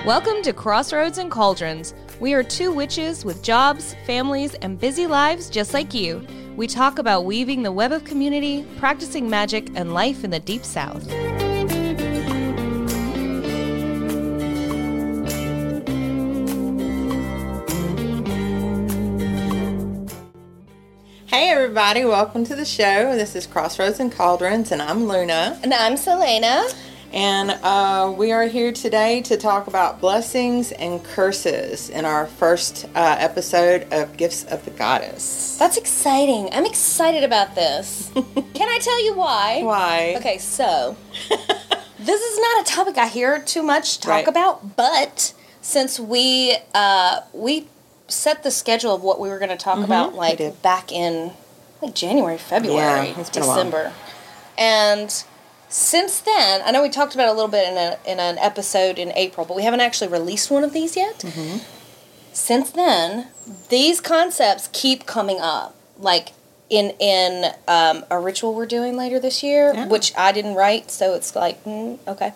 Welcome to Crossroads and Cauldrons. We are two witches with jobs, families, and busy lives just like you. We talk about weaving the web of community, practicing magic, and life in the Deep South. Hey everybody, welcome to the show. This is Crossroads and Cauldrons, and I'm Luna. And I'm Selena. And we are here today to talk about blessings and curses in our first episode of Gifts of the Goddess. That's exciting. I'm excited about this. Can I tell you why? Why? Okay, so this is not a topic I hear too much talk about, but since we set the schedule of what we were going to talk about back in January, February, December. And since then, I know we talked about it a little bit in an episode in April, but we haven't actually released one of these yet. Mm-hmm. Since then, these concepts keep coming up, like in a ritual we're doing later this year, which I didn't write, so it's like, okay.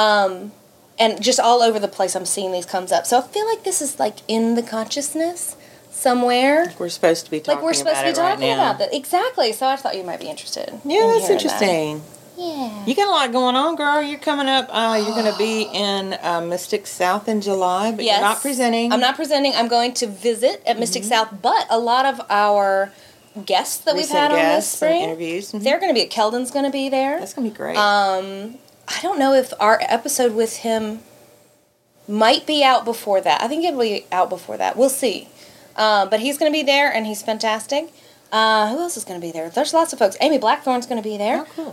And just all over the place, I'm seeing these comes up. So I feel like this is like in the consciousness somewhere. Like we're supposed to be talking about that. Exactly. So I thought you might be interested. Yeah, that's interesting. That. Yeah. You got a lot going on, girl. You're coming up. You're going to be in Mystic South in July, but you're not presenting. I'm not presenting. I'm going to visit at Mystic South, but a lot of our guests that we've had on this spring, interviews, they're going to be at Keldon's going to be there. That's going to be great. I don't know if our episode with him might be out before that. I think it'll be out before that. We'll see. But he's going to be there, and he's fantastic. Who else is going to be there? There's lots of folks. Amy Blackthorn's going to be there. Oh,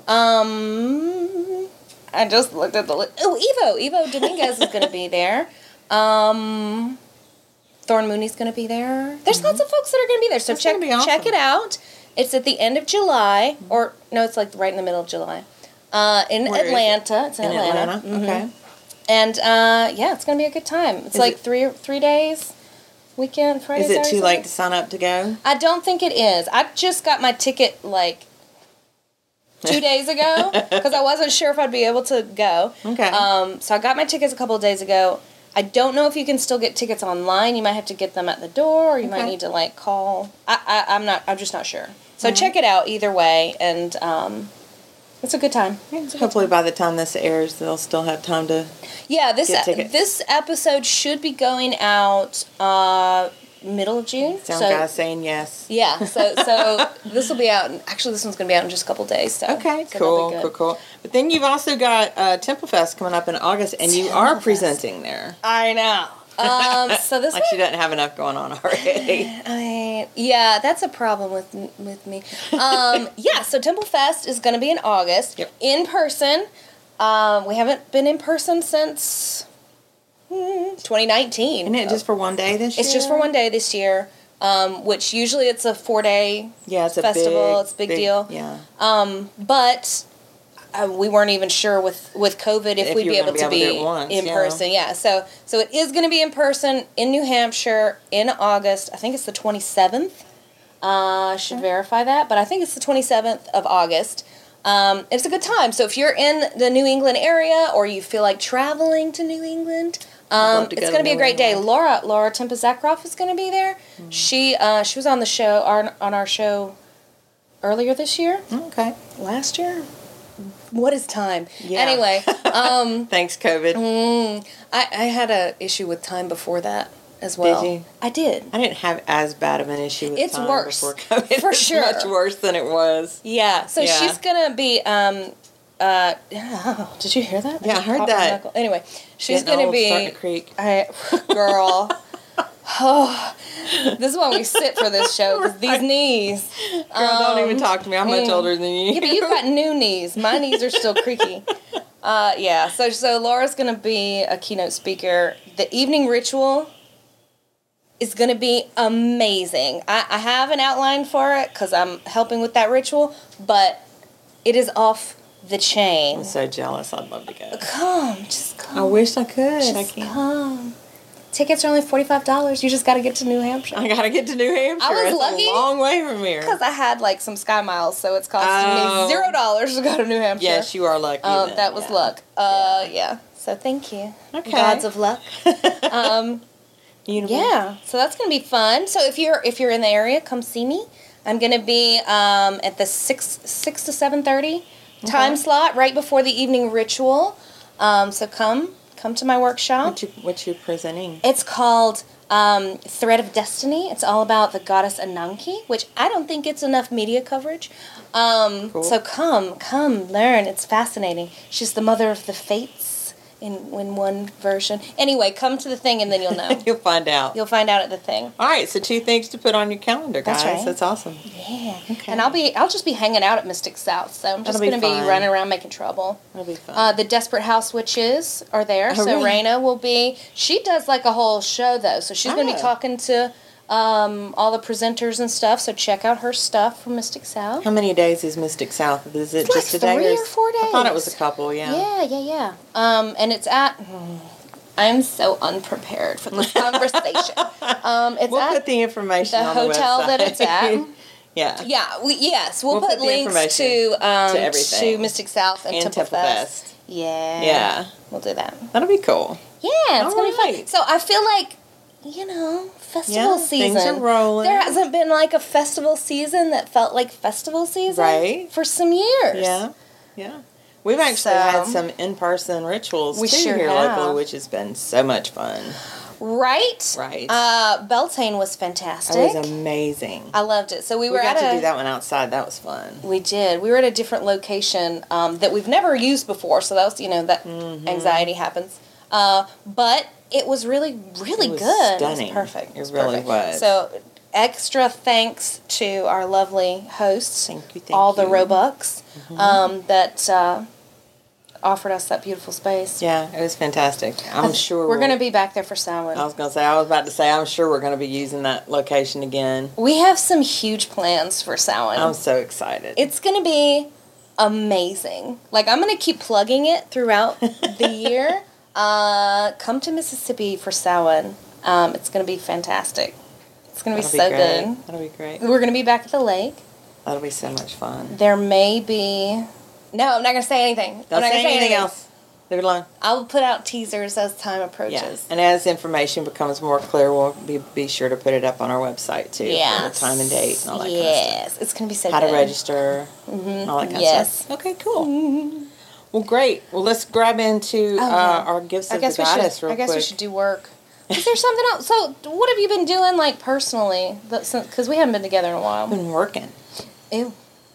cool. I just looked at the list. Oh, Evo Dominguez is going to be there. Thorn Mooney's going to be there. There's lots of folks that are going to be there. So check it out. It's at the end of July. Or, no, it's like right in the middle of July. In Atlanta. It's in Atlanta. Mm-hmm. Okay. And, it's going to be a good time. It's like three days. Weekend, Friday, Is it Saturday, too late to sign up to go? I don't think it is. I just got my ticket, 2 days ago, because I wasn't sure if I'd be able to go. Okay. So I got my tickets a couple of days ago. I don't know if you can still get tickets online. You might have to get them at the door, or you might need to, call. I'm just not sure. So check it out either way, and it's a good time. Hopefully by the time this airs, they'll still have time to this episode should be going out middle of June. Sound guys saying yes. Yeah, so this will be out. Actually, this one's going to be out in just a couple of days. So okay, cool. But then you've also got Temple Fest coming up in August, and you are presenting there. I know. So this she doesn't have enough going on already. That's a problem with me. So Temple Fest is going to be in August in person. We haven't been in person since 2019. Isn't it just for one day this year? It's just for one day this year, which usually it's a 4-day festival. It's a big deal. Yeah. But we weren't even sure with COVID if we'd be able to be in person. Yeah. So it is going to be in person in New Hampshire in August. I think it's the 27th. I should verify that, but I think it's the 27th of August. It's a good time. So if you're in the New England area or you feel like traveling to New England, it's going to be a great day. Laura Tempest Zakroff is going to be there. Mm-hmm. She was on the show on our show earlier this year. Okay. Last year. What is time? Yeah. Anyway. Thanks, COVID. I had an issue with time before that as well. Did you? I did. I didn't have as bad of an issue with time worse. Before COVID. For sure. It's much worse than it was. Yeah. So she's going to be... did you hear that? Yeah, I heard that. Anyway, she's going to be... Starting to creak. Girl. This is why we sit for this show, because these knees. Girl, don't even talk to me. I'm much older than you. Yeah, but you've got new knees. My knees are still creaky. So Laura's going to be a keynote speaker. The evening ritual is going to be amazing. I have an outline for it, because I'm helping with that ritual, but it is off the chain. I'm so jealous. I'd love to go. Just come. I wish I could. I can't. Come. Tickets are only $45. You just got to get to New Hampshire. I got to get to New Hampshire. I was lucky. It's a long way from here. Because I had some Sky Miles, so it's costing me $0 to go to New Hampshire. Yes, you are lucky. That was luck. Yeah. So thank you. Okay. Gods of luck. Yeah, so that's going to be fun. So if you're in the area, come see me. I'm going to be at the 6 to 7:30 time slot right before the evening ritual. So come to my workshop. What you presenting? It's called Thread of Destiny. It's all about the goddess Ananke, which I don't think gets enough media coverage. Cool. So come learn. It's fascinating. She's the mother of the fates in one version. Anyway, come to the thing and then you'll know. You'll find out. You'll find out at the thing. All right, so 2 things to put on your calendar, guys. That's right. That's awesome. Yeah. Okay. And I'll just be hanging out at Mystic South. So I'm just That'll be going to be fun. running around making trouble. That'll be fun. The Desperate House Witches are there. Oh, So really? Raina will be. She does like a whole show though. So she's going to be talking to all the presenters and stuff. So check out her stuff from Mystic South. How many days is Mystic South? Is it It's just like a day? 3 or 4 days. I thought it was a couple, yeah. Yeah. And it's at. I'm so unprepared for this conversation. It's We'll at put the information the on the hotel website. that it's at. Yeah. Yeah, we'll put put the links information to everything. to Mystic South and Temple Fest. Yeah. Yeah. We'll do that. That'll be cool. Yeah, it's All going to be fun. right. So I feel like, festival season. Things are rolling. There hasn't been like a festival season that felt like festival season Right. for some years. Yeah. We've actually So- had some in-person rituals We too sure here have. locally, which has been so much fun. Right? Right. Beltane was fantastic. It was amazing. I loved it. So we were got at to do that one outside. That was fun. We did. We were at a different location that we've never used before, so that was, that anxiety happens. But it was really, really It was good. stunning. It was perfect. It really was. So extra thanks to our lovely hosts, Thank you. all the Roebucks, that offered us that beautiful space. Yeah, it was fantastic. I'm sure We're going to be back there for Samhain. I was about to say, I'm sure we're going to be using that location again. We have some huge plans for Samhain. I'm so excited. It's going to be amazing. Like, I'm going to keep plugging it throughout the year. Come to Mississippi for Samhain. It's going to be fantastic. It's going to be so good. That'll be great. We're going to be back at the lake. That'll be so much fun. There may be... No, I'm not going to say anything. Don't I'm not say gonna anything else. Leave it alone. I'll put out teasers as time approaches. Yeah. And as information becomes more clear, we'll be sure to put it up on our website too. Yes. For the time and date and all that kind of Yes. It's going to be so stuff. good. How to register, all that kind Yes. of stuff. Okay, cool. Well, great. Well, let's grab into our gifts of the goddess real quick. I guess we should do work. Is there something else? So, what have you been doing, like, personally? Because we haven't been together in a while. I've been working. Ew.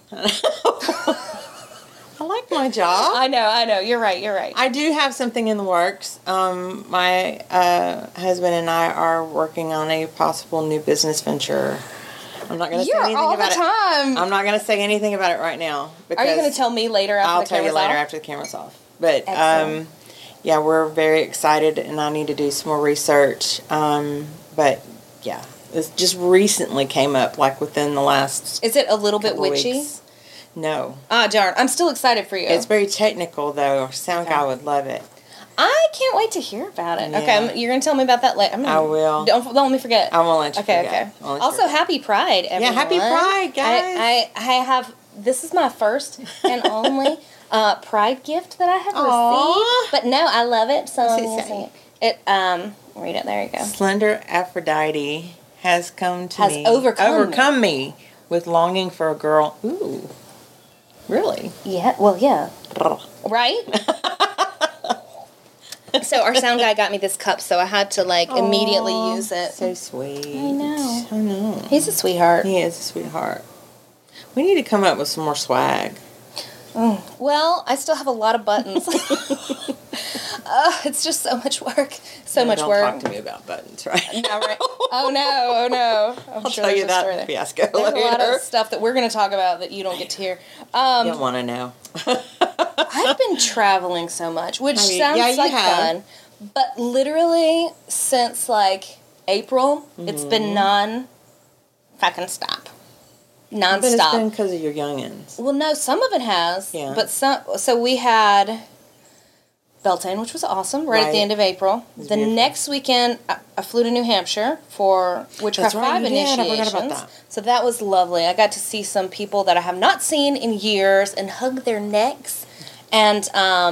I like my job. I know. You're right. I do have something in the works. My husband and I are working on a possible new business venture. I'm not going to say anything all about the time. I'm not going to say anything about it right now. Are you going to tell me later after I'll the tell you camera's later off? after the camera's off. But Excellent. yeah, we're very excited, and I need to do some more research. But yeah, this just recently came up, like within the last. Is it a little bit couple witchy? weeks. No. Ah, darn. I'm still excited for you. It's very technical, though. Our sound guy would love it. I can't wait to hear about it. Yeah. Okay, you're going to tell me about that later. I will. Don't let me forget. I won't let you forget. Okay. I'll let you Also, forget. happy Pride, everyone. Yeah, happy Pride, guys. I have, this is my first and only Pride gift that I have Aw. received. But no, I love it, so What's I'm it going to say? sing it. Read it, there you go. Slender Aphrodite has come to Has me. overcome me with longing for a girl. Ooh. Really? Yeah, well, yeah. Right? So our sound guy got me this cup, so I had to, immediately use it. So sweet. I know. I know. He's a sweetheart. He is a sweetheart. We need to come up with some more swag. Well, I still have a lot of buttons. It's just so much work. So much don't work. talk to me about buttons, right? No, right? Oh no! I'm I'll sure tell you there's a story that there. fiasco There's later. a lot of stuff that we're going to talk about that you don't get to hear. You don't want to know. I've been traveling so much, which Have you? sounds Yeah, you like have. fun, but literally since April, it's been non-fucking stop. But it's Non-stop. been because of your youngins. Well, no, some of it has. Yeah. But so we had Beltane, which was awesome, right at the Right. end of April. The beautiful. next weekend, I flew to New Hampshire for Witchcraft That's right, 5 you did. I initiations. forgot about that. So that was lovely. I got to see some people that I have not seen in years and hug their necks. And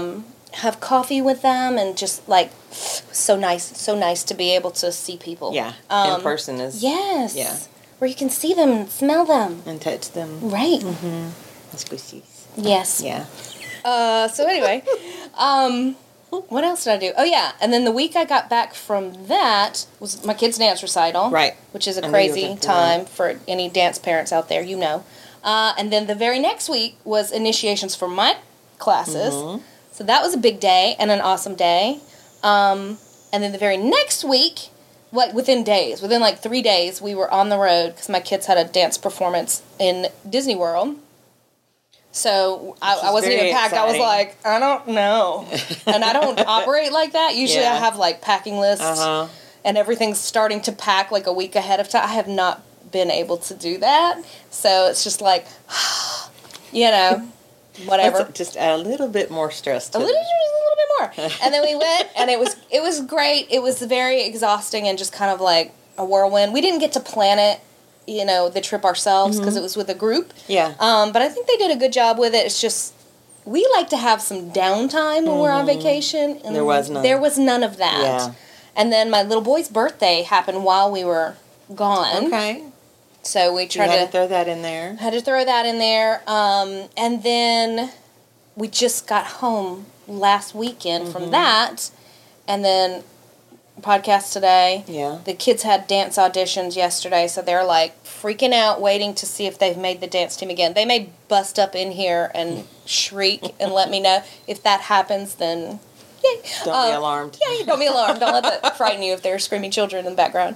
have coffee with them, and just like so nice to be able to see people. Yeah, in person is. Yes. Yeah. Where you can see them and smell them. And touch them. Right. Mm-hmm. Squishies. Yes. Yeah. So anyway, what else did I do? Oh yeah, and then the week I got back from that was my kids' dance recital. Right. Which is a crazy time for any dance parents out there, you know. And then the very next week was initiations for my classes. Mm-hmm. So that was a big day and an awesome day. And then the very next week, within like 3 days, we were on the road because my kids had a dance performance in Disney World. So I wasn't even packed. Exciting. I was like, I don't know. And I don't operate like that. Usually I have like packing lists and everything's starting to pack like a week ahead of time. I have not been able to do that. So it's just like, you know, whatever. Let's just add a little bit more stress to a little bit more. And then we went and it was great. It was very exhausting and just kind of like a whirlwind. We didn't get to plan it, you know, the trip ourselves because it was with a group. Yeah. But I think they did a good job with it. It's just we like to have some downtime when we're on vacation. And there was none. There was none of that. Yeah. And then my little boy's birthday happened while we were gone. Okay. So we tried to throw that in there. Had to throw that in there. And then we just got home last weekend from that. And then podcast today. Yeah. The kids had dance auditions yesterday, so they're like freaking out, waiting to see if they've made the dance team again. They may bust up in here and shriek and let me know. If that happens, then yay. Don't be alarmed. Yeah, don't be alarmed. Don't let that frighten you if there are screaming children in the background.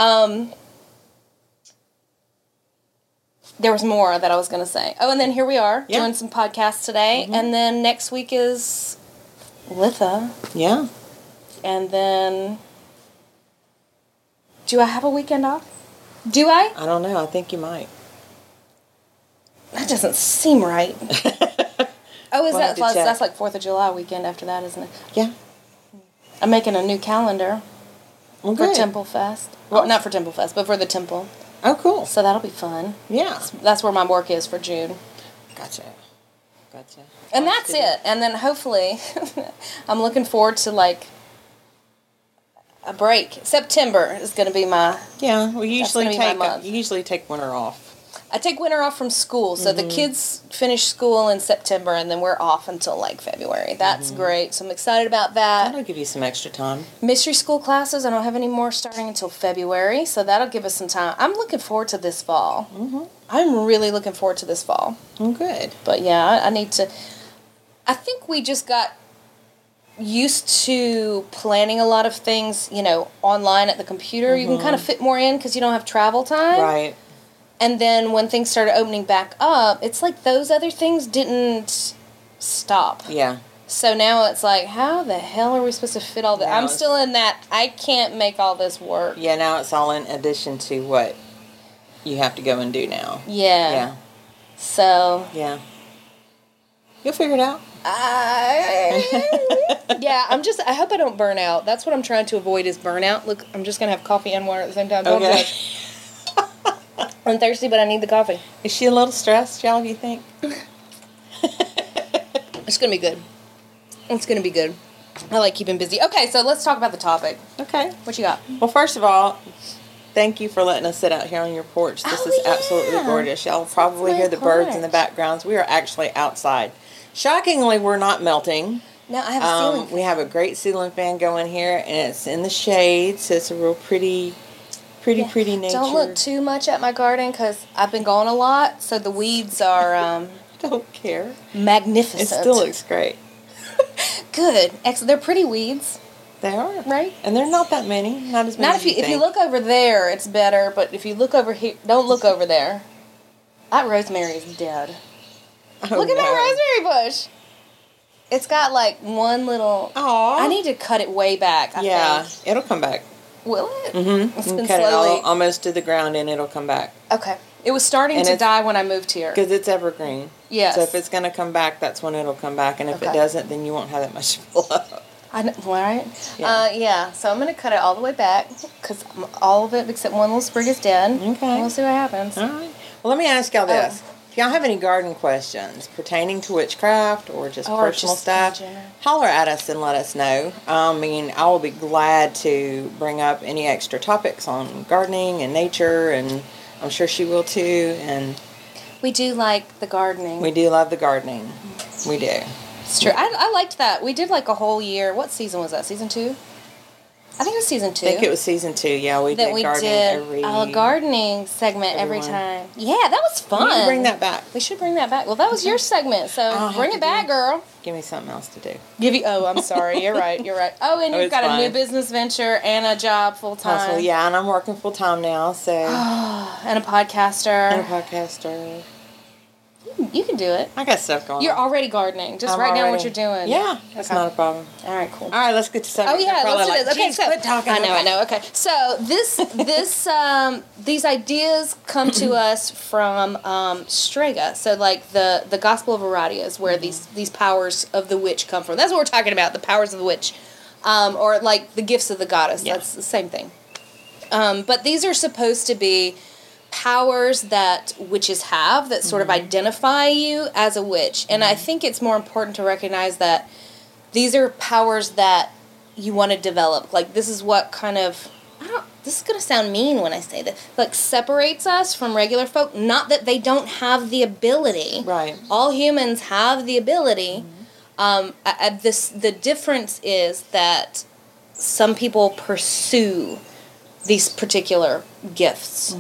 There was more that I was going to say. Oh, and then here we are doing some podcasts today, and then next week is Litha. Yeah. And then, do I have a weekend off? Do I? I don't know. I think you might. That doesn't seem right. That's like 4th of July weekend after that, isn't it? Yeah. I'm making a new calendar for Temple Fest. Well, not for Temple Fest, but for the Temple. Oh, cool. So that'll be fun. Yeah. That's where my work is for June. Gotcha. And that's it. And then hopefully, I'm looking forward to like a break. September is going to be my... Yeah, we usually take winter off. I take winter off from school, so the kids finish school in September, and then we're off until like February. That's great, so I'm excited about that. That'll give you some extra time. Mystery school classes, I don't have any more starting until February, so that'll give us some time. I'm looking forward to this fall. I'm really looking forward to this fall. Oh, good. But yeah, I need to... I think we just got used to planning a lot of things, you know, online at the computer. You can kind of fit more in because you don't have travel time. Right. And then when things started opening back up, it's like those other things didn't stop. Yeah. So now it's like, how the hell are we supposed to fit all that? I'm still in that, I can't make all this work. Yeah, now it's all in addition to what you have to go and do now. Yeah. Yeah. So. Yeah. You'll figure it out. Yeah, I hope I don't burn out. That's what I'm trying to avoid is burnout. Look, I'm just going to have coffee and water at the same time. Don't judge. I'm thirsty, but I need the coffee. Is she a little stressed, y'all, do you think? It's going to be good. It's going to be good. I like keeping busy. Okay, so let's talk about the topic. Okay. What you got? Well, first of all, thank you for letting us sit out here on your porch. This is absolutely gorgeous. Y'all will probably hear the birds in the backgrounds. We are actually outside. Shockingly, we're not melting. No, I have a ceiling fan. We have a great ceiling fan going here, and it's in the shade, so it's a real pretty nature. Don't look too much at my garden because I've been gone a lot, so the weeds are don't care. Magnificent. It still looks great. Good. They're pretty weeds. They are. Right? And they're not that many. Not as many as you think. If you look over there, it's better, but if you look over here, don't look over there. That rosemary is dead. Oh, look at my rosemary bush. It's got like one little... Aww. I need to cut it way back, I think. It'll come back. Will it? Mm-hmm. It's been cut slowly... it almost to the ground and it'll come back. Okay. It was starting to die when I moved here. Because it's evergreen. Yes. So if it's going to come back, that's when it'll come back. And if it doesn't, then you won't have that much blow up. I know, right? Yeah. So I'm going to cut it all the way back because all of it except one little sprig is dead. Okay. We'll see what happens. All right. Well, let me ask y'all this. If y'all have any garden questions pertaining to witchcraft or just personal stuff, in general. holler at us and let us know. I mean, I will be glad to bring up any extra topics on gardening and nature, and I'm sure she will too. And we do like the gardening. we do love the gardening. We do. It's true. I liked that. We did like a whole year. What season was that? Season 2? I think it was season 2. I think it was season 2. Yeah, we did gardening a gardening segment every time. Yeah, that was fun. We should bring that back. We should bring that back. Well, that was your segment, so bring it back, girl. Give me something else to do. Oh, I'm sorry. You're right. Oh, and you've got a new business venture and a job full time. Also, yeah, and I'm working full time now, so. And a podcaster. You can do it. I got stuff going on. You're already gardening. Just write down what you're doing. Yeah, that's not a problem. All right, cool. All right, let's get to subject. Oh yeah, let's do this. Okay, so quit talking. I know. Okay, so these ideas come to us from Strega. So like the Gospel of Aradia is where these powers of the witch come from. That's what we're talking about. The powers of the witch, or like the gifts of the goddess. Yeah. That's the same thing. But these are supposed to be powers that witches have that sort of identify you as a witch. And I think it's more important to recognize that these are powers that you want to develop. Like, this is what kind of, this is going to sound mean when I say that, like, separates us from regular folk. Not that they don't have the ability. Right. All humans have the ability. The difference is that some people pursue these particular gifts,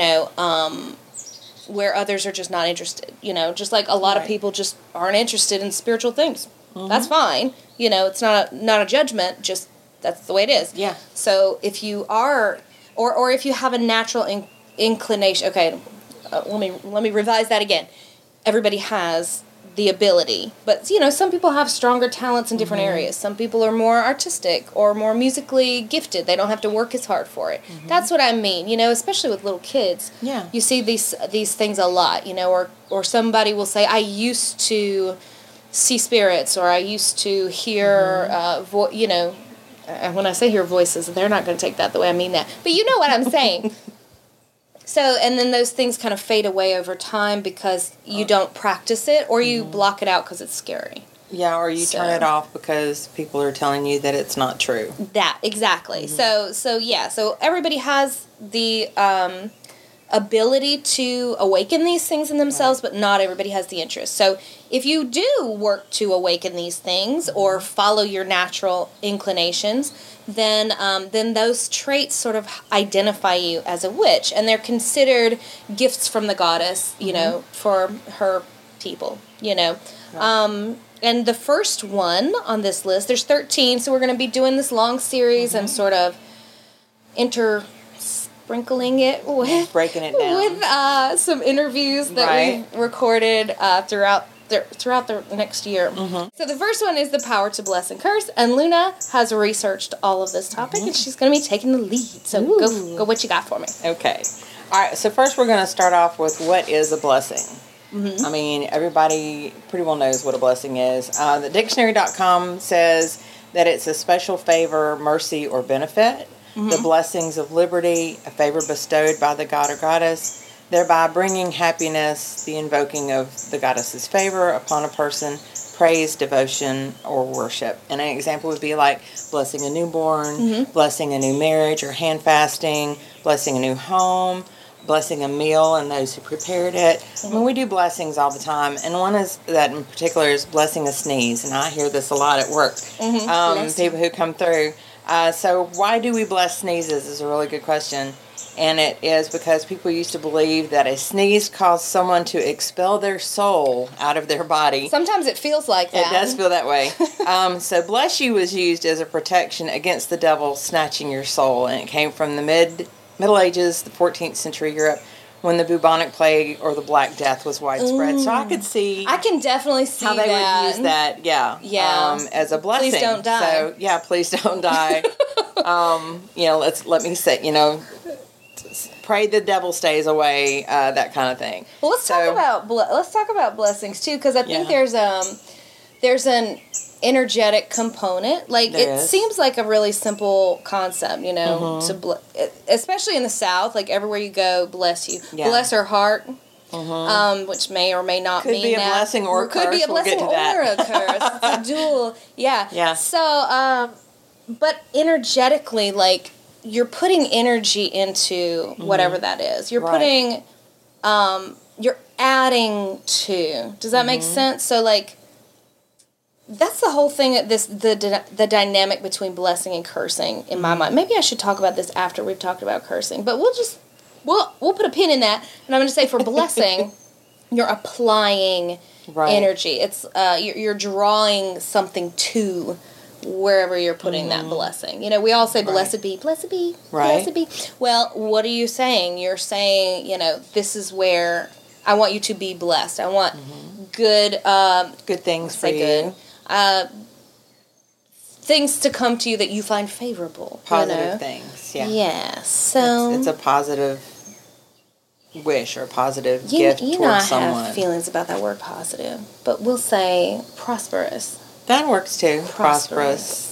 where others are just not interested, just like a lot of people just aren't interested in spiritual things. That's fine. It's not a judgment, just that's the way it is. Yeah. So if you are, or if you have a natural inclination, okay, let me revise that again. Everybody has the ability, but some people have stronger talents in different areas. Some people are more artistic or more musically gifted. They don't have to work as hard for it. That's what I mean, especially with little kids. Yeah. You see these things a lot, or somebody will say, I used to see spirits, or I used to hear when I say hear voices, they're not going to take that the way I mean that, but you know what I'm saying. So, and then those things kind of fade away over time because you don't practice it, or you block it out because it's scary. Yeah, or you turn it off because people are telling you that it's not true. That, exactly. So everybody has the ability to awaken these things in themselves, but not everybody has the interest. So if you do work to awaken these things or follow your natural inclinations, then those traits sort of identify you as a witch, and they're considered gifts from the goddess, for her people, Right. And the first one on this list, there's 13, so we're going to be doing this long series and sort of sprinkling it with, breaking it down with some interviews that we recorded throughout the next year. So the first one is the power to bless and curse, and Luna has researched all of this topic, and she's going to be taking the lead. So go what you got for me. Okay. All right, so first we're going to start off with what is a blessing. I mean, everybody pretty well knows what a blessing is. The dictionary.com says that it's a special favor, mercy, or benefit, the blessings of liberty, a favor bestowed by the god or goddess, thereby bringing happiness, the invoking of the goddess's favor upon a person, praise, devotion, or worship. And an example would be like blessing a newborn, blessing a new marriage or hand fasting, blessing a new home, blessing a meal and those who prepared it. I mean, we do blessings all the time, and one is that in particular is blessing a sneeze, and I hear this a lot at work. People who come through. So why do we bless sneezes is a really good question. And it is because people used to believe that a sneeze caused someone to expel their soul out of their body. Sometimes it feels like that. It does feel that way. So bless you was used as a protection against the devil snatching your soul. And it came from the Middle Ages, the 14th century Europe, when the bubonic plague or the Black Death was widespread. So I can definitely see how they would use that, as a blessing. Please don't die. So, please don't die. Let me say, pray the devil stays away, that kind of thing. Well, let's talk about blessings too, because I think there's an energetic component. Like it seems like a really simple concept, to especially in the South. Like everywhere you go, bless you, bless her heart. which may or may not could mean be a that. blessing or a curse. Could be a blessing we'll get to or that. a curse. It's a dual. Yeah. Yeah. So, but energetically, like, you're putting energy into whatever that is. You're putting, you're adding to. Does that make sense? So, like, that's the whole thing. The dynamic between blessing and cursing in my mind. Maybe I should talk about this after we've talked about cursing, but we'll put a pin in that. And I'm going to say for blessing, you're applying energy. It's you're drawing something to wherever you're putting that blessing. You know, we all say blessed be, blessed be, blessed be. Well, what are you saying? You're saying, you know, this is where I want you to be blessed. I want good things for you. Good. Things to come to you that you find favorable. Positive things, yeah. Yeah, so... It's a positive wish or a positive gift towards someone. I have feelings about that word positive, but we'll say prosperous. That works too. Prosperous.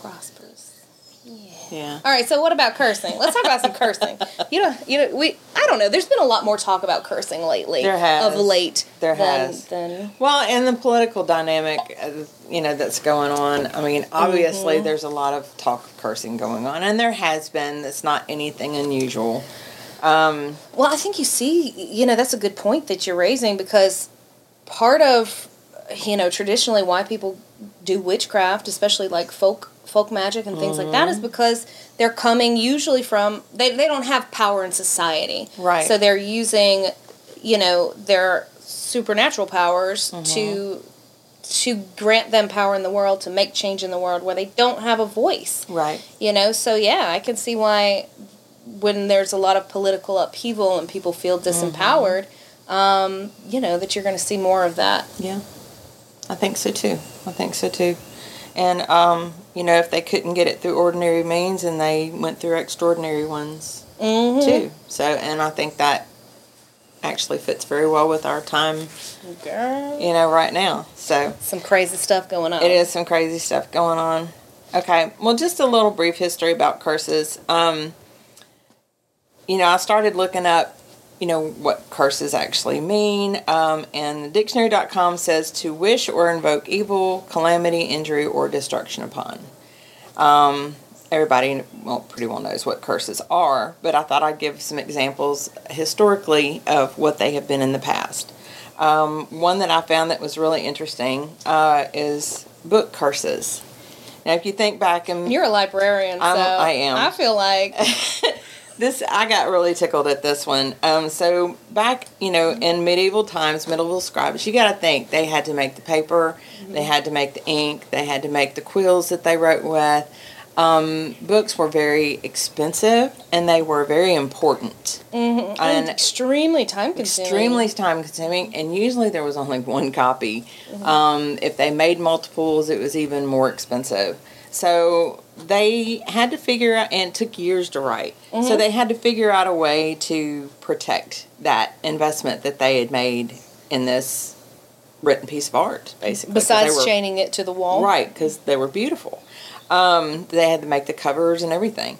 Yeah. All right, so what about cursing? Let's talk about some cursing. I don't know. There's been a lot more talk about cursing lately. There has. Of late. There has. Well, and the political dynamic, that's going on. I mean, obviously there's a lot of talk of cursing going on, and there has been. It's not anything unusual. Well, I think you see, that's a good point that you're raising, because part of, traditionally why people do witchcraft, especially like folk magic and things like that, is because they're coming usually from, they don't have power in society. Right. So they're using, their supernatural powers to grant them power in the world, to make change in the world where they don't have a voice. Right. So yeah, I can see why when there's a lot of political upheaval and people feel disempowered, that you're going to see more of that. Yeah. I think so too. And, if they couldn't get it through ordinary means, and they went through extraordinary ones, too. So, and I think that actually fits very well with our time, Girl. Right now. So some crazy stuff going on. It is some crazy stuff going on. Okay, well, just a little brief history about curses. I started looking up, what curses actually mean. And the dictionary.com says to wish or invoke evil, calamity, injury, or destruction upon. Everybody, pretty well knows what curses are, but I thought I'd give some examples historically of what they have been in the past. One that I found that was really interesting is book curses. Now, if you think back, and you're a librarian, I am. I feel like I got really tickled at this one. So back, in medieval times, medieval scribes, you got to think they had to make the paper, they had to make the ink, they had to make the quills that they wrote with. Books were very expensive, and they were very important. And extremely time-consuming. And usually there was only one copy. If they made multiples, it was even more expensive. So they had to figure out, and it took years to write, so they had to figure out a way to protect that investment that they had made in this written piece of art, basically. Besides chaining it to the wall? Right, because they were beautiful. They had to make the covers and everything.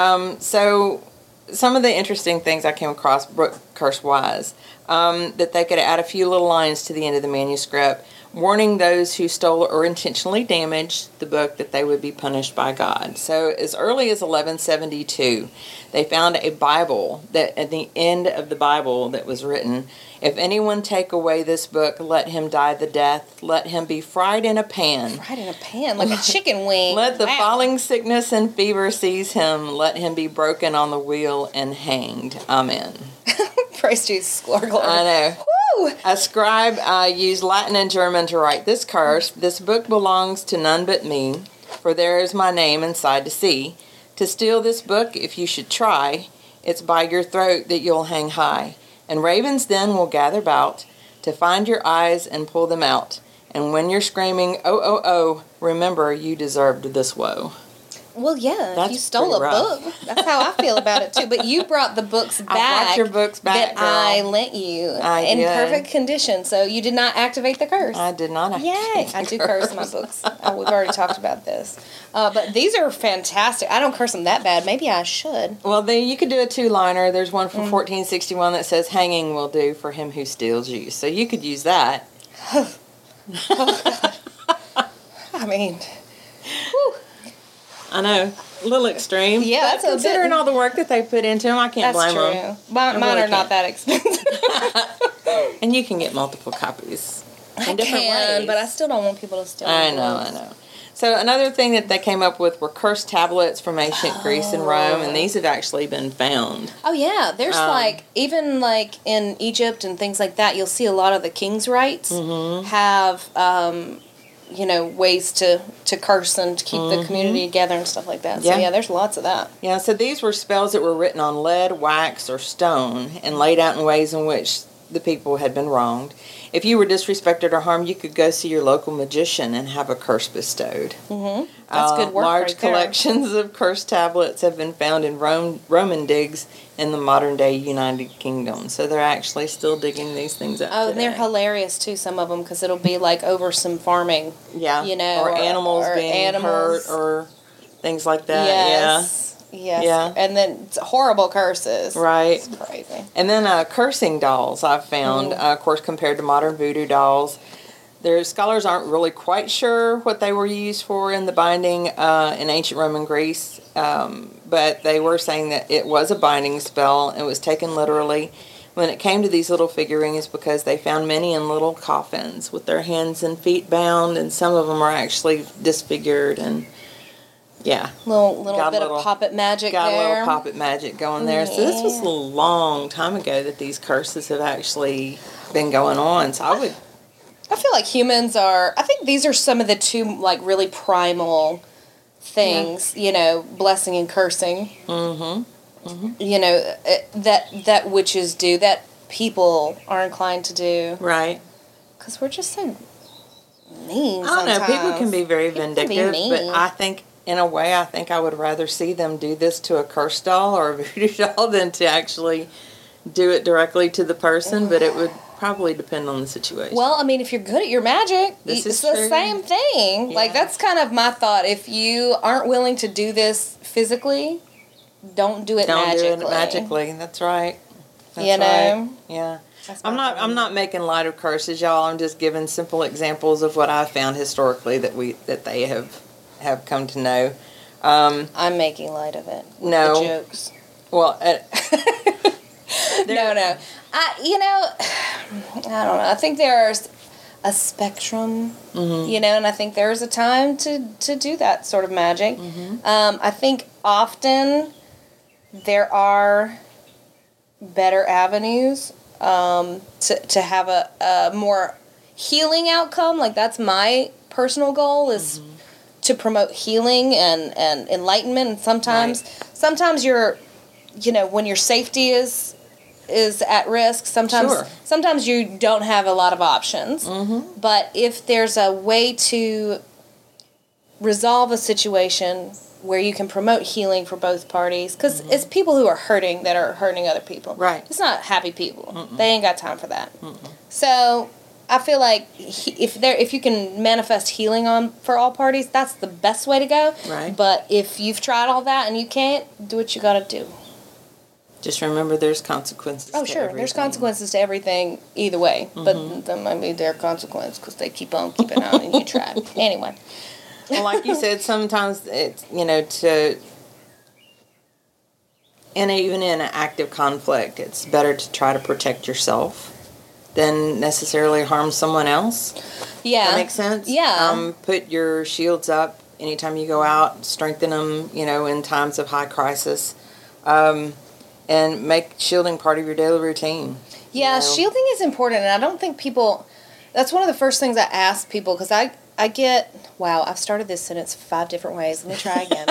So some of the interesting things I came across book curse-wise, that they could add a few little lines to the end of the manuscript, warning those who stole or intentionally damaged the book that they would be punished by God. So as early as 1172, they found a Bible that at the end of the Bible that was written, if anyone take away this book, let him die the death, let him be fried in a pan. Fried in a pan, like a chicken wing. Let the falling sickness and fever seize him, let him be broken on the wheel and hanged. Amen. Praise Jesus, glory. I know. Woo! A scribe used Latin and German to write this curse. This book belongs to none but me, for there is my name inside to see. To steal this book, if you should try, it's by your throat that you'll hang high. And ravens then will gather about to find your eyes and pull them out. And when you're screaming, oh, oh, oh, remember you deserved this woe. Well, yeah, That's if you stole a pretty rough. book. That's how I feel about it, too. But you brought the books back. I brought your books back, that girl. I lent you in did. perfect condition, so you did not activate the curse. I did not. Yay! I do curse my books. We've already talked about this. But these are fantastic. I don't curse them that bad. Maybe I should. Well, then you could do a 2-liner. There's one from 1461 that says, "Hanging will do for him who steals you." So you could use that. I mean, I know, a little extreme. Yeah, but that's a bit- considering all the work that they put into them, I can't that's blame true. them. Mine really are not can't. that expensive. And you can get multiple copies I in different can, ways. but I still don't want people to steal I my know, books. I know. So another thing that they came up with were cursed tablets from ancient Greece and Rome, and these have actually been found. Oh yeah, there's even in Egypt and things like that, you'll see a lot of the king's rights have ways to curse and to keep the community together and stuff like that. So yeah, there's lots of that. Yeah, so these were spells that were written on lead, wax, or stone, and laid out in ways in which the people had been wronged. If you were disrespected or harmed, you could go see your local magician and have a curse bestowed. Mm-hmm. That's good work. Large right there. collections of cursed tablets have been found in Roman digs in the modern day United Kingdom. So they're actually still digging these things up. Oh, and they're hilarious too. Some of them, because it'll be like over some farming. Yeah, or animals being hurt or things like that. Yes. Yeah. And then it's horrible curses. Right. It's crazy. And then cursing dolls I've found, of course, compared to modern voodoo dolls. Their scholars aren't really quite sure what they were used for in the binding in ancient Roman Greece, but they were saying that it was a binding spell. It was taken literally when it came to these little figurines because they found many in little coffins with their hands and feet bound, and some of them are actually disfigured and... Yeah. Little bit of puppet magic got there. a little puppet magic going there. So this was a long time ago that these curses have actually been going on. So I feel like humans are... I think these are some of the two, really primal things, blessing and cursing. Mm-hmm. Mm-hmm. That witches do, that people are inclined to do. Right. Because we're just so mean I don't know. sometimes. People can be very vindictive, mean. but I think... In a way, I think I would rather see them do this to a curse doll or a voodoo doll than to actually do it directly to the person, but it would probably depend on the situation. Well, I mean, if you're good at your magic, it's the same thing. Yeah. That's kind of my thought. If you aren't willing to do this physically, don't do it magically. Don't do it magically. That's right. That's you know? right. Yeah. I'm not making light of curses, y'all. I'm just giving simple examples of what I've found historically that they have come to know. I'm making light of it. With No. the jokes. Well, No. I don't know. I think there's a spectrum, and I think there's a time to do that sort of magic. I think often there are better avenues to have a more healing outcome. Like, that's my personal goal is to promote healing and enlightenment. And sometimes you're, when your safety is at risk, sometimes you don't have a lot of options. But if there's a way to resolve a situation where you can promote healing for both parties, because it's people who are hurting that are hurting other people. Right. It's not happy people. They ain't got time for that. So I feel like if you can manifest healing for all parties, that's the best way to go. Right. But if you've tried all that and you can't, do what you got to do. just remember there's consequences. Oh, sure. There's consequences to everything either way. But that might be their consequence because they keep on keeping on and you tried. Anyway. Well, like you said, sometimes it's, even in an active conflict, it's better to try to protect yourself than necessarily harm someone else. Yeah. That makes sense? Yeah. Put your shields up anytime you go out, strengthen them, in times of high crisis, and make shielding part of your daily routine. Yeah, shielding is important, and I don't think people... That's one of the first things I ask people, because I get... Wow, I've started this sentence 5 different ways. Let me try again.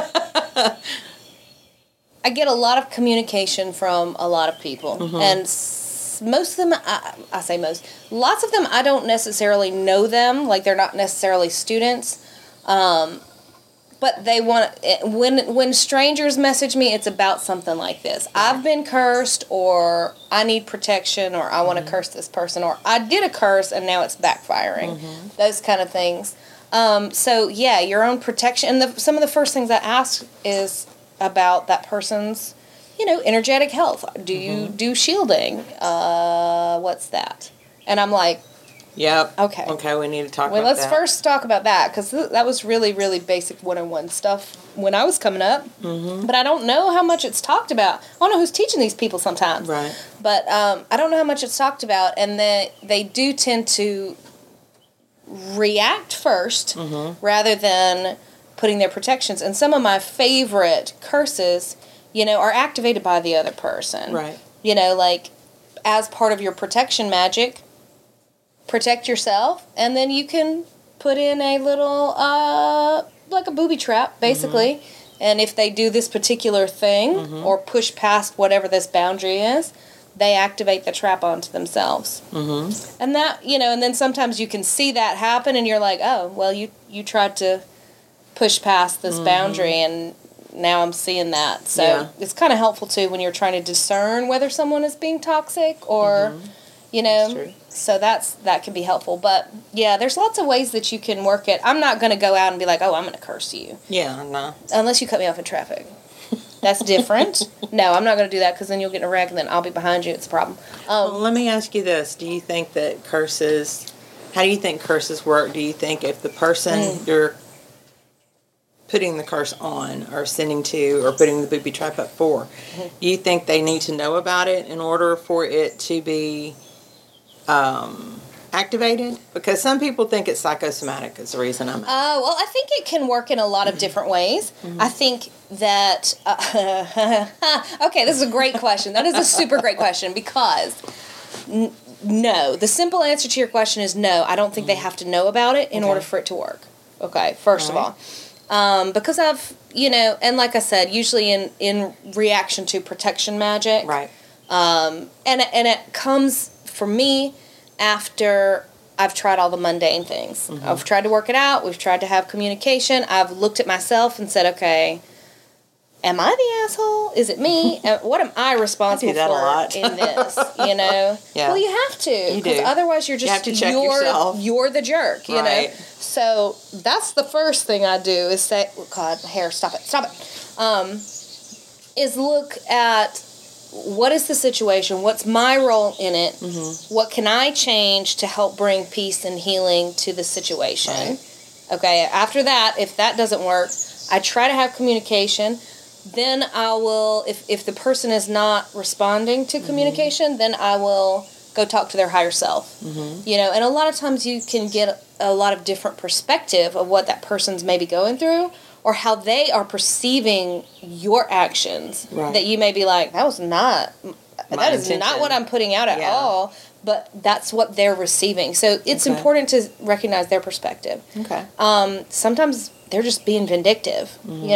I get a lot of communication from a lot of people, and most of them, I say most, lots of them I don't necessarily know them, like they're not necessarily students. but they want, when strangers message me, it's about something like this. I've been cursed, or I need protection, or I want to curse this person, or I did a curse and now it's backfiring. Those kind of things. So yeah, your own protection. And some of the first things I ask is about that person's, energetic health. Do you do shielding? What's that? And I'm like, yep. Okay, we need to talk about that. Well, let's first talk about that, because that was really, really basic 101 stuff when I was coming up. But I don't know how much it's talked about. I don't know who's teaching these people sometimes. Right. But I don't know how much it's talked about, and they do tend to react first rather than putting their protections. And some of my favorite curses, are activated by the other person. Right. Like, as part of your protection magic, protect yourself, and then you can put in a little, like a booby trap, basically. And if they do this particular thing, or push past whatever this boundary is, they activate the trap onto themselves. And that, and then sometimes you can see that happen, and you're like, oh, well, you tried to push past this boundary, and now I'm seeing that. So it's kind of helpful, too, when you're trying to discern whether someone is being toxic, or, That's true. So that can be helpful. But, yeah, there's lots of ways that you can work it. I'm not going to go out and be like, oh, I'm going to curse you. Yeah, no. Unless you cut me off in traffic. That's different. No, I'm not going to do that, because then you'll get in a wreck, and then I'll be behind you. It's a problem. Well, let me ask you this. Do you think that how do you think curses work? Do you think if the person you're putting the curse on, or sending to, or putting the booby trap up for, do you think they need to know about it in order for it to be activated? Because some people think it's psychosomatic is the reason I'm well, I think it can work in a lot of different ways. I think that okay, this is a great question. That is a super great question, because no, the simple answer to your question is no. I don't think they have to know about it in order for it to work. Okay, first of all, because I've, and like I said, usually in reaction to protection magic, right? And it comes for me after I've tried all the mundane things. I've tried to work it out. We've tried to have communication. I've looked at myself and said, okay, am I the asshole? Is it me? What am I responsible for in this? Yeah. Well, you have to. You do. Because otherwise you're just, you have to check yourself. You're the jerk, you know? So that's the first thing I do is say, oh God, hair, stop it. Is look at, what is the situation? What's my role in it? What can I change to help bring peace and healing to the situation? Right. Okay, after that, if that doesn't work, I try to have communication. Then I will, if the person is not responding to communication, then I will go talk to their higher self. And a lot of times you can get a lot of different perspective of what that person's maybe going through, or how they are perceiving your actions. Right. That you may be like, that is not what I'm putting out at all, but that's what they're receiving. So it's important to recognize their perspective. Okay. Sometimes they're just being vindictive,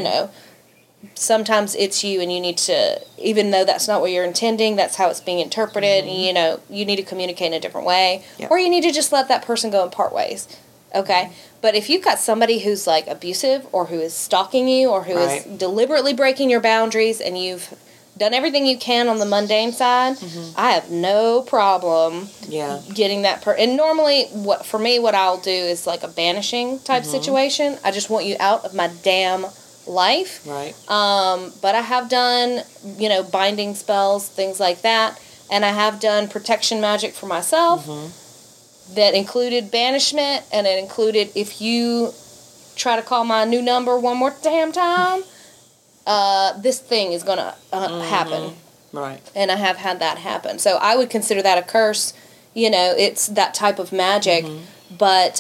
Sometimes it's you, and you need to, even though that's not what you're intending, that's how it's being interpreted, you need to communicate in a different way. Or you need to just let that person go and part ways. Okay? But if you've got somebody who's like abusive, or who is stalking you, or who is deliberately breaking your boundaries, and you've done everything you can on the mundane side, I have no problem getting that And normally, what I'll do is like a banishing type situation. I just want you out of my damn life. Right. But I have done, binding spells, things like that. And I have done protection magic for myself. That included banishment, and it included, if you try to call my new number one more damn time, this thing is going to happen. Right. And I have had that happen. So I would consider that a curse. It's that type of magic. But,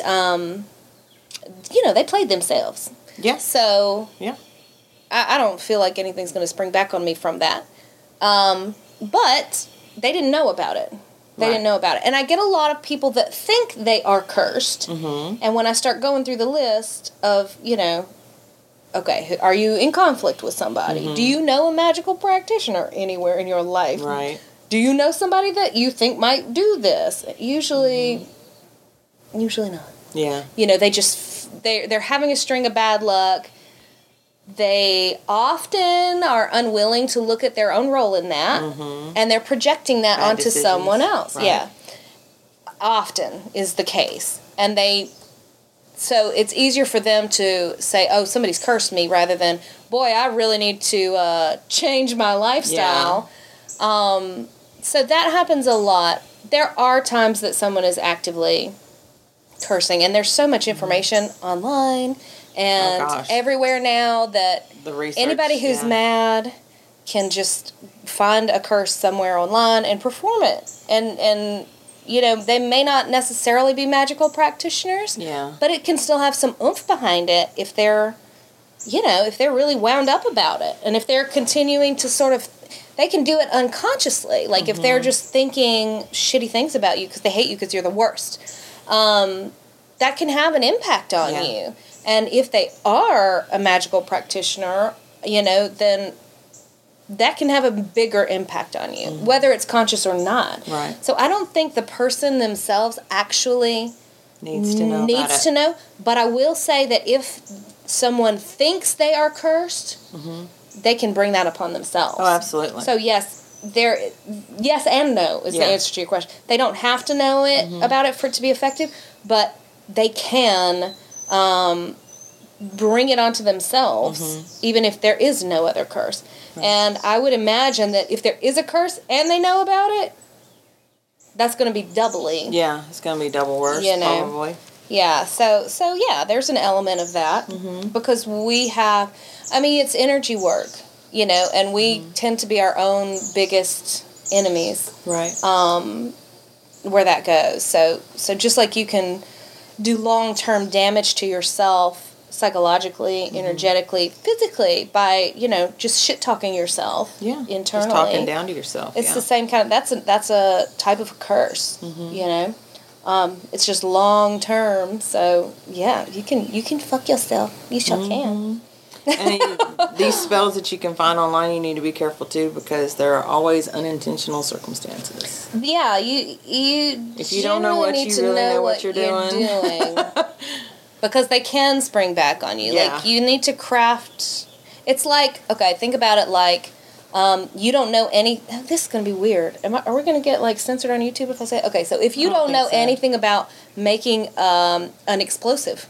they played themselves. Yeah. So, I don't feel like anything's going to spring back on me from that. But they didn't know about it. They didn't know about it. And I get a lot of people that think they are cursed. And when I start going through the list of, okay, are you in conflict with somebody? Do you know a magical practitioner anywhere in your life? Right. Do you know somebody that you think might do this? Usually not. Yeah. They just, they're having a string of bad luck. they often are unwilling to look at their own role in that, and they're projecting that onto someone else. Right. Yeah. Often is the case. And so it's easier for them to say, oh, somebody's cursed me, rather than, boy, I really need to change my lifestyle. Yeah. So that happens a lot. There are times that someone is actively cursing, and there's so much information online and everywhere now that anybody who's mad can just find a curse somewhere online and perform it. And you know, they may not necessarily be magical practitioners, but it can still have some oomph behind it if they're, you know, if they're really wound up about it. And if they're continuing to sort of, they can do it unconsciously. Like if they're just thinking shitty things about you because they hate you because you're the worst. That can have an impact on you. And if they are a magical practitioner, you know, then that can have a bigger impact on you, whether it's conscious or not. Right. So I don't think the person themselves actually needs to know. But I will say that if someone thinks they are cursed, they can bring that upon themselves. Oh, absolutely. So yes and no is the answer to your question. They don't have to know it about it for it to be effective, but they can bring it onto themselves, even if there is no other curse. Right. And I would imagine that if there is a curse and they know about it, that's going to be doubly. Yeah, it's going to be double worse, probably. Yeah, so yeah, there's an element of that because we have, I mean, it's energy work, you know, and we tend to be our own biggest enemies. Right. Where that goes. So just like you can do long-term damage to yourself psychologically, energetically, physically by, you know, just shit-talking yourself internally. Just talking down to yourself. It's the same kind of, that's a type of a curse, you know. It's just long-term, so yeah, you can fuck yourself. You sure can. And these spells that you can find online, you need to be careful too, because there are always unintentional circumstances. Yeah, you if you don't know what you really know what you're doing. Because they can spring back on you. Yeah. Like, you need to craft... It's like... Okay, think about it like... you don't know any... This is going to be weird. Are we going to get, like, censored on YouTube if I say... Okay, so if you don't know anything about making an explosive,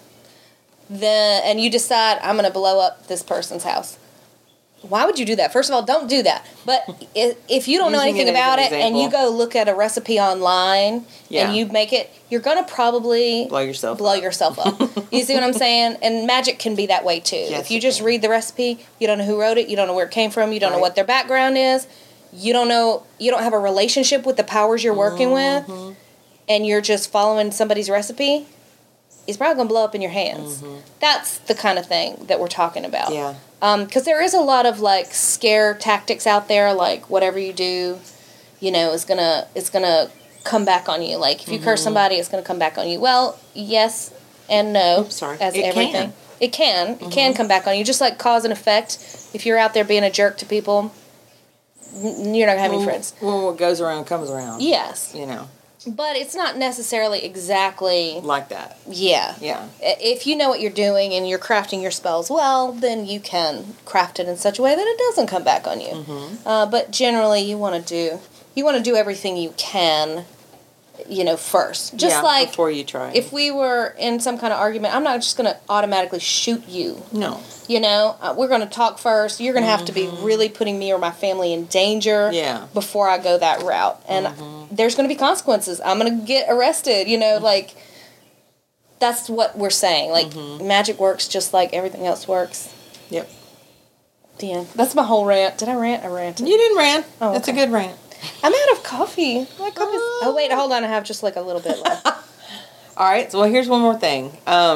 and you decide, I'm going to blow up this person's house. Why would you do that? First of all, don't do that. But if you don't know anything about it and you go look at a recipe online and you make it, you're going to probably blow yourself up. You see what I'm saying? And magic can be that way too. Yes, if you just read the recipe, you don't know who wrote it, you don't know where it came from, you don't know what their background is, you don't have a relationship with the powers you're working with, and you're just following somebody's recipe, it's probably going to blow up in your hands. That's the kind of thing that we're talking about. Yeah. Because there is a lot of, like, scare tactics out there, like, whatever you do, you know, it's gonna come back on you. Like, if you curse somebody, it's going to come back on you. Well, yes and no. As everything. It can come back on you. Just like cause and effect. If you're out there being a jerk to people, you're not going to have any friends. Well, what goes around comes around. Yes. You know. But it's not necessarily exactly... like that. Yeah. Yeah. If you know what you're doing and you're crafting your spells well, then you can craft it in such a way that it doesn't come back on you. But generally, you want to do everything you can, you know, first. Just like... before you try. If we were in some kind of argument, I'm not just going to automatically shoot you. No. You know, we're going to talk first. You're going to have to be really putting me or my family in danger before I go that route. And there's going to be consequences. I'm going to get arrested, you know, like, that's what we're saying. Like, magic works just like everything else works. Yep. The end. That's my whole rant. Did I rant? I ranted. You didn't rant. Oh, that's a good rant. I'm out of coffee. My coffee's... Oh, wait, hold on. I have just, like, a little bit left. All right. So, well, here's one more thing.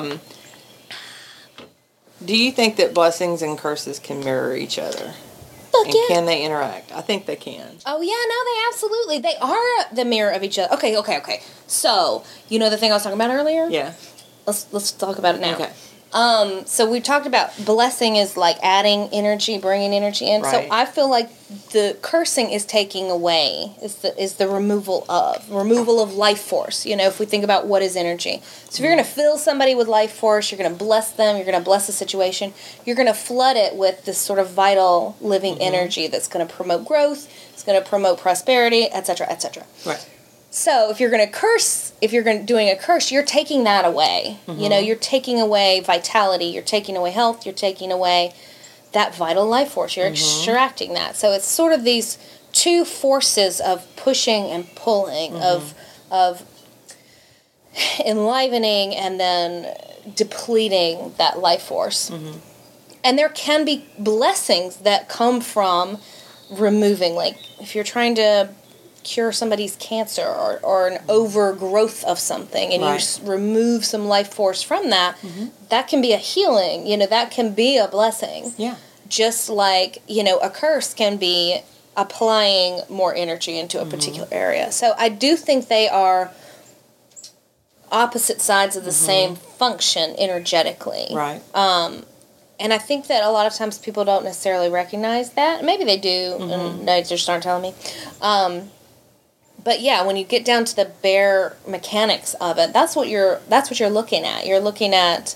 Do you think that blessings and curses can mirror each other? And can they interact? I think they can. Oh, yeah, no, they are the mirror of each other. Okay. So, you know the thing I was talking about earlier? Yeah. Let's talk about it now. Okay. So we talked about blessing is like adding energy, bringing energy in. Right. So I feel like the cursing is taking away, is the removal of life force. You know, if we think about what is energy. So if you're going to fill somebody with life force, you're going to bless them, you're going to bless the situation, you're going to flood it with this sort of vital living energy that's going to promote growth, it's going to promote prosperity, etc., etc. Right. So if you're going to curse, doing a curse, you're taking that away. You know, you're taking away vitality, you're taking away health, you're taking away that vital life force. You're extracting that. So it's sort of these two forces of pushing and pulling, of enlivening and then depleting that life force. And there can be blessings that come from removing, like if you're trying to cure somebody's cancer or an overgrowth of something and you remove some life force from that, that can be a healing. You know, that can be a blessing. Yeah. Just like, you know, a curse can be applying more energy into a particular area. So I do think they are opposite sides of the same function energetically. Right. And I think that a lot of times people don't necessarily recognize that. Maybe they do, and they just aren't telling me. But yeah, when you get down to the bare mechanics of it, that's what you're looking at. You're looking at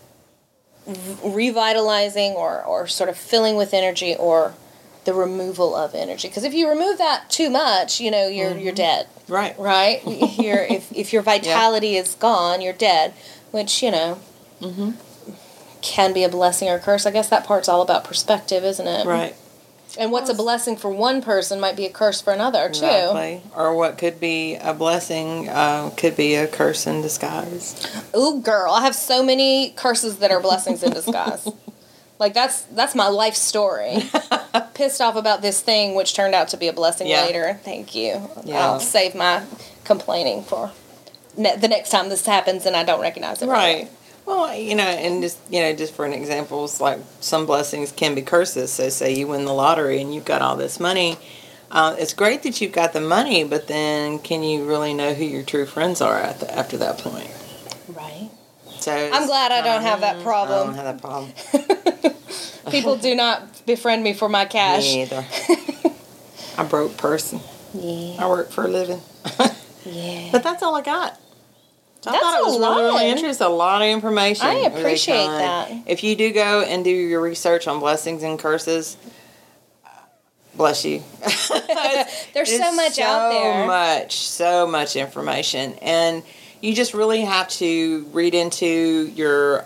revitalizing or sort of filling with energy or the removal of energy. Because if you remove that too much, you know, you're dead. Right. Right? if your vitality is gone, you're dead. Which, you know, can be a blessing or a curse. I guess that part's all about perspective, isn't it? Right. And what's a blessing for one person might be a curse for another, too. Exactly. Or what could be a blessing could be a curse in disguise. Ooh, girl, I have so many curses that are blessings in disguise. Like, that's my life story. Pissed off about this thing, which turned out to be a blessing later. Thank you. Yeah. I'll save my complaining for the next time this happens and I don't recognize it. Right. Well, you know, and just for an example, it's like some blessings can be curses. So say you win the lottery and you've got all this money. It's great that you've got the money, but then can you really know who your true friends are after that point? Right. So I'm glad I don't have that problem. I don't have that problem. People do not befriend me for my cash. Me either. I'm a broke person. Yeah. I work for a living. Yeah. But that's all I got. So I That's thought it was a lot. really interesting. A lot of information. I really appreciate fun. that. If you do go and do your research on blessings and curses, bless you. There's so much out there. So much information. And you just really have to read into your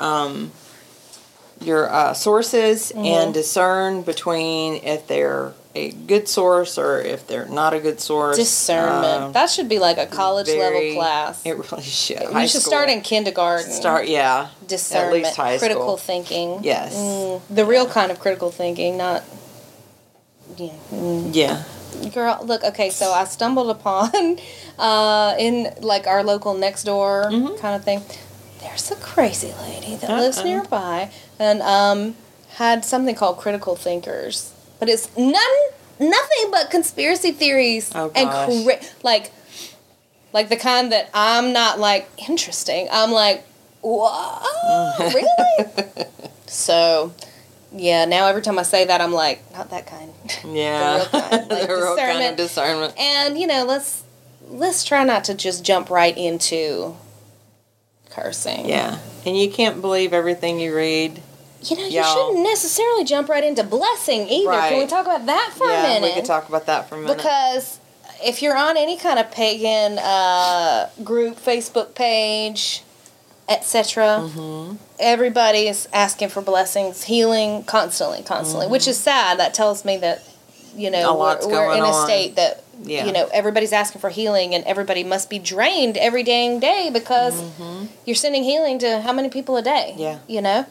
sources and discern between if they're a good source or if they're not a good source. Discernment. That should be like a college level class. It really should. You should start in kindergarten. Yeah. Discernment. At least high school. Critical thinking. Yes. The real kind of critical thinking, not... Yeah. Yeah. Girl, look, okay, so I stumbled upon, in like our local next door kind of thing, there's a crazy lady that lives nearby and had something called Critical Thinkers. But it's nothing but conspiracy theories and like the kind that I'm not like interesting. I'm like, what? Really? So, yeah. Now every time I say that, I'm like, not that kind. Yeah, the real kind, like the real kind of discernment. And you know, let's try not to just jump right into cursing. Yeah, and you can't believe everything you read. You know, you shouldn't necessarily jump right into blessing either. Right. Can we talk about that for a minute? Yeah, we could talk about that for a minute. Because if you're on any kind of pagan group, Facebook page, etc., everybody is asking for blessings, healing constantly, which is sad. That tells me that, you know, we're in a state that, you know, everybody's asking for healing and everybody must be drained every dang day because you're sending healing to how many people a day? Yeah. You know?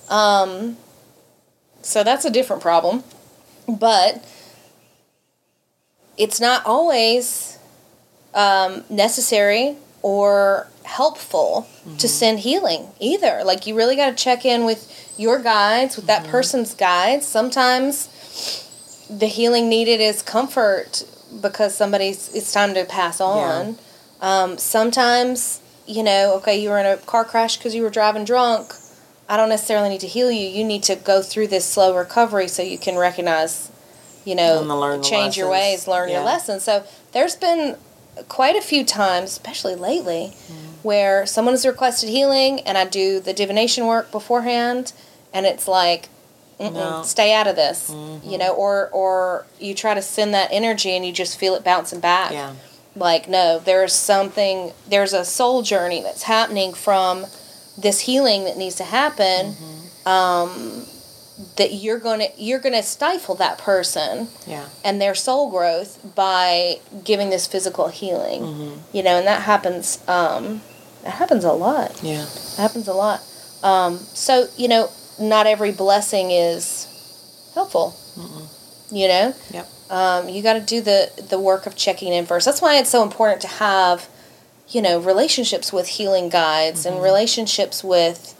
So that's a different problem. But it's not always necessary or helpful to send healing either. Like, you really got to check in with your guides, with that person's guides. Sometimes the healing needed is comfort because it's time to pass on. Yeah. Sometimes, you know, okay, you were in a car crash because you were driving drunk. I don't necessarily need to heal you. You need to go through this slow recovery so you can recognize, change your ways, learn your lessons. So there's been quite a few times, especially lately, where someone has requested healing and I do the divination work beforehand, and it's like, no. Stay out of this, or you try to send that energy and you just feel it bouncing back. Yeah. Like, no, there's a soul journey that's happening from this healing that needs to happen, that you're gonna stifle that person and their soul growth by giving this physical healing, and that happens a lot. Yeah. It happens a lot. So, not every blessing is helpful. Yep. You got to do the work of checking in first. That's why it's so important to have, relationships with healing guides and relationships with,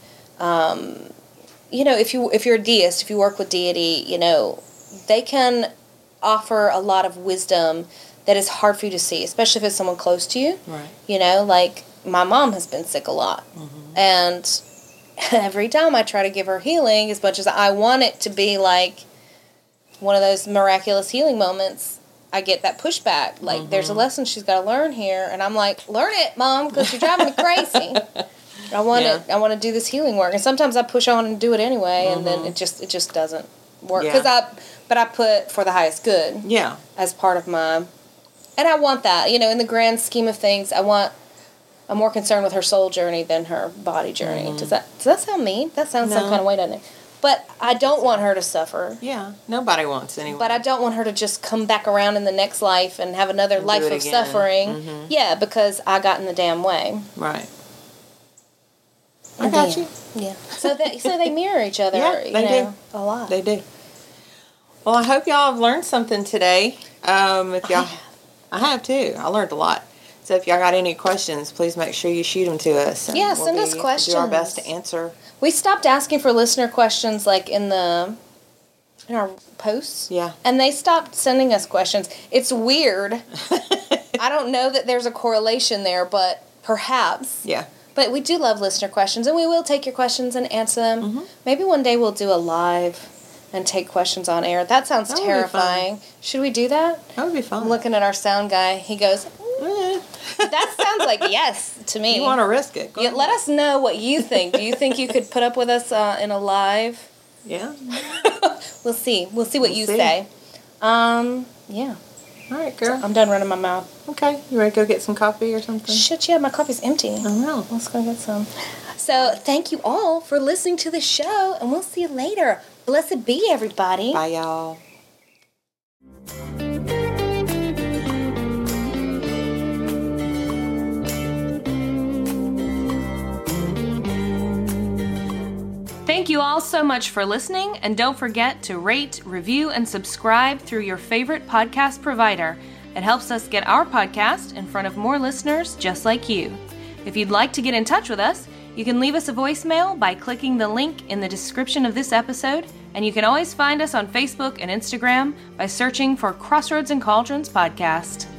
if you're a deist, if you work with deity, they can offer a lot of wisdom that is hard for you to see, especially if it's someone close to you. Right. Like my mom has been sick a lot, and every time I try to give her healing, as much as I want it to be like one of those miraculous healing moments, I get that pushback. Like, there's a lesson she's got to learn here, and I'm like, learn it, Mom, because you're driving me crazy. I want to do this healing work, and sometimes I push on and do it anyway, and then it just doesn't work. I put for the highest good. Yeah. As part of and I want that. In the grand scheme of things, I'm more concerned with her soul journey than her body journey. Does that sound mean? That sounds some kind of way, doesn't it? But I don't want her to suffer. Yeah, nobody wants anyone. But I don't want her to just come back around in the next life and have another life of suffering. Yeah, because I got in the damn way. Right. I got you. Yeah. So they mirror each other. Yeah, they do a lot. They do. Well, I hope y'all have learned something today. I have too. I learned a lot. So if y'all got any questions, please make sure you shoot them to us. Yeah, send us questions. We'll do our best to answer. We stopped asking for listener questions like in our posts. Yeah. And they stopped sending us questions. It's weird. I don't know that there's a correlation there, but perhaps. Yeah. But we do love listener questions, and we will take your questions and answer them. Maybe one day we'll do a live and take questions on air. That sounds terrifying. Should we do that? That would be fun. I'm looking at our sound guy. He goes, that sounds like yes to me. You want to risk it. Let us know what you think. Do you think you could put up with us in a live? Yeah. We'll see. We'll see what you say. Yeah. All right, girl. So I'm done running my mouth. Okay. You ready to go get some coffee or something? Shit, yeah. My coffee's empty. I know. Let's go get some. So thank you all for listening to the show, and we'll see you later. Blessed be, everybody. Bye, y'all. Thank you all so much for listening, and don't forget to rate, review, and subscribe through your favorite podcast provider. It helps us get our podcast in front of more listeners just like you. If you'd like to get in touch with us, you can leave us a voicemail by clicking the link in the description of this episode, and you can always find us on Facebook and Instagram by searching for Crossroads and Cauldrons Podcast.